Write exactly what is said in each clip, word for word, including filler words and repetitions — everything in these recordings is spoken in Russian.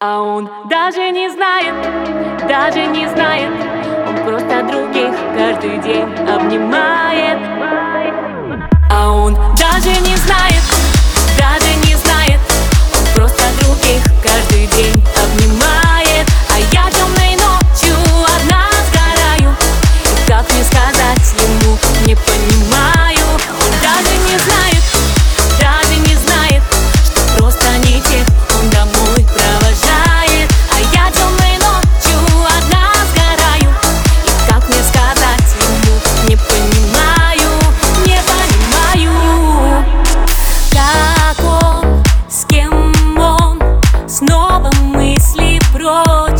А он даже не знает, даже не знает, он просто других каждый день обнимает. А он даже не знает, даже не знает, он просто других каждый день обнимает. А я темной ночью одна сгораю, и как мне сказать ему, не понимаю. Он даже не знает, даже не знает, что просто не тех он домой провожает. А я темной ночью одна сгораю, и как мне сказать ему, не понимаю, не понимаю. Как он, с кем он, снова мысли прочь.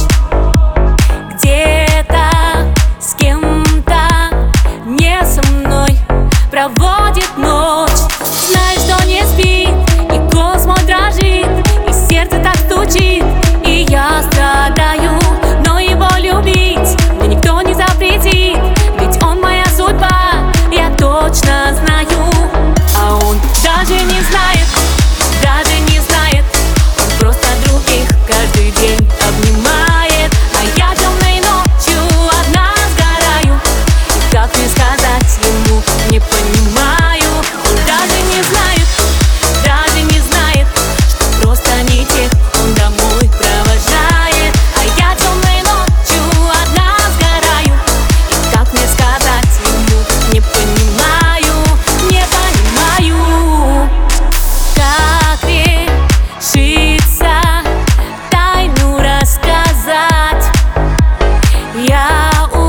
Где-то с кем-то, не со мной, проводит ночь. Знает, что не спит, и голос мой дрожит, и сердце так стучит, и я страдаю. Но его любить мне никто не запретит, ведь он моя судьба, я точно знаю. А он даже не знает, даже не знает, он просто других каждый день обнимает. А я темной ночью одна сгораю, и как мне сказать ему, не понимаю. Он даже не знает, даже не знает, что просто не тех он домой провожает. А я темной ночью одна сгораю, и как мне сказать ему, не понимаю, не понимаю. Как решиться тайну рассказать? Я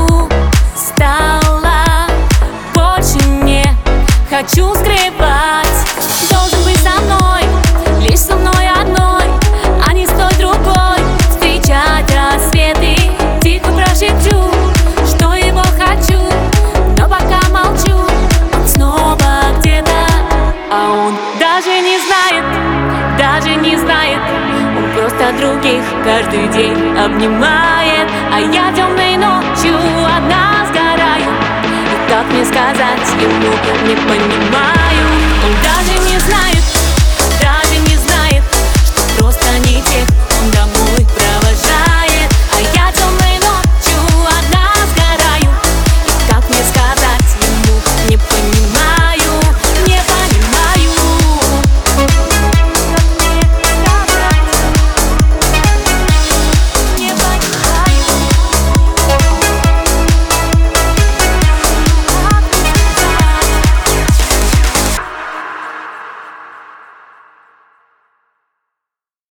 устала, больше не хочу скрывать. Должен быть со мной, лишь со мной одной, а не с той другой. Встречать рассветы, тихо прошепчу, что его хочу, но пока молчу, он снова где-то. А он даже не знает, даже не знает, он просто других каждый день обнимает. А я темной ночью одна сгораю, и как мне сказать ему, не понимаю.